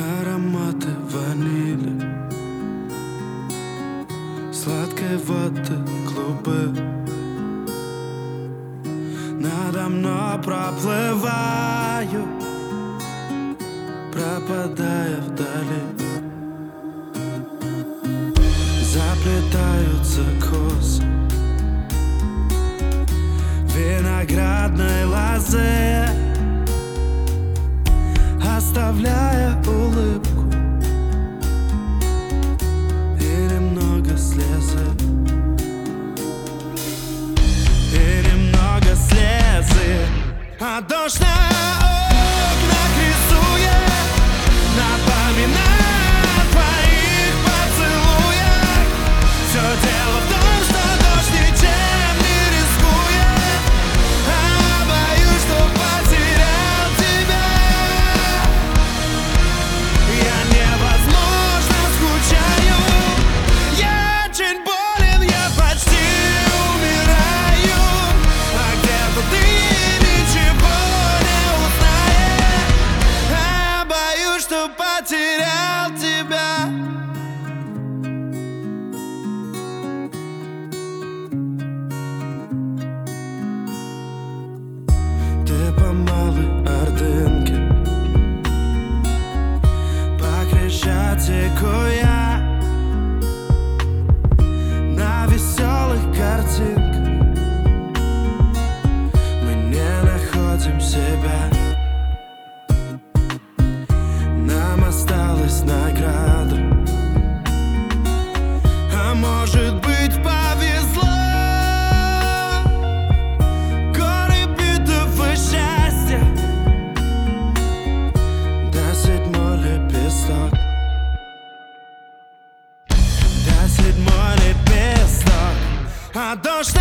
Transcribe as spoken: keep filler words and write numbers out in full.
Ароматы ванили, сладкой воды клубы. Надо мной проплываю, пропадая вдали. Заплетаются косы виноградной лозы, оставляя улыбку и немного слезы, и немного слезы. А дождь на окнах рисует, напоминая о твоих поцелуях. Все дело в том, что дождь ничем не рискует, а боюсь, что потерял тебя. Я невозможно скучаю, я очень болен, я почти умираю. А где-то ты ничего не узнаешь, а боюсь, что потерял тебя. Ты по малой Ордынке, по Крещатику я, на веселых картинках мы не находим себя. Нам осталась награда, а может быть повезло. Горы битов и счастья, да седьмой лепесток, да седьмой лепесток. А дождь